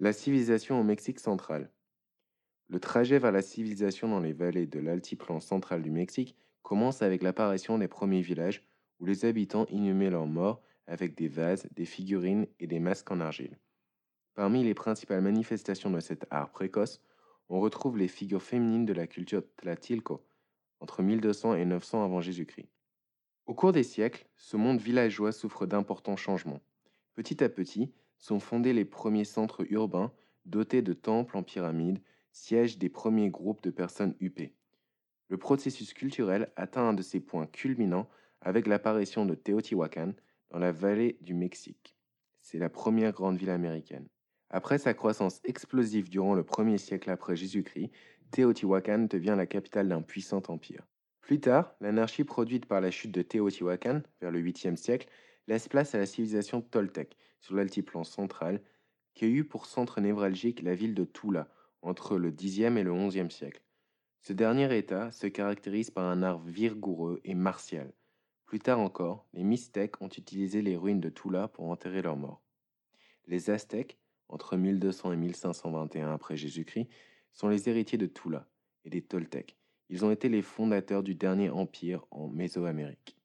La civilisation au Mexique central. Le trajet vers la civilisation dans les vallées de l'altiplan central du Mexique commence avec l'apparition des premiers villages où les habitants inhumaient leurs morts avec des vases, des figurines et des masques en argile. Parmi les principales manifestations de cet art précoce, on retrouve les figures féminines de la culture Tlatilco, entre 1200 et 900 avant Jésus-Christ. Au cours des siècles, ce monde villageois souffre d'importants changements. Petit à petit, sont fondés les premiers centres urbains dotés de temples en pyramide, sièges des premiers groupes de personnes huppées. Le processus culturel atteint un de ses points culminants avec l'apparition de Teotihuacan dans la vallée du Mexique. C'est la première grande ville américaine. Après sa croissance explosive durant le 1er siècle après Jésus-Christ, Teotihuacan devient la capitale d'un puissant empire. Plus tard, l'anarchie produite par la chute de Teotihuacan, vers le 8e siècle, laisse place à la civilisation toltèque sur l'altiplan central, qui a eu pour centre névralgique la ville de Tula, entre le 10e et le 11e siècle. Ce dernier État se caractérise par un art vigoureux et martial. Plus tard encore, les Mixtèques ont utilisé les ruines de Tula pour enterrer leurs morts. Les Aztèques, entre 1200 et 1521 après Jésus-Christ, sont les héritiers de Tula et des Toltèques. Ils ont été les fondateurs du dernier empire en Mésoamérique.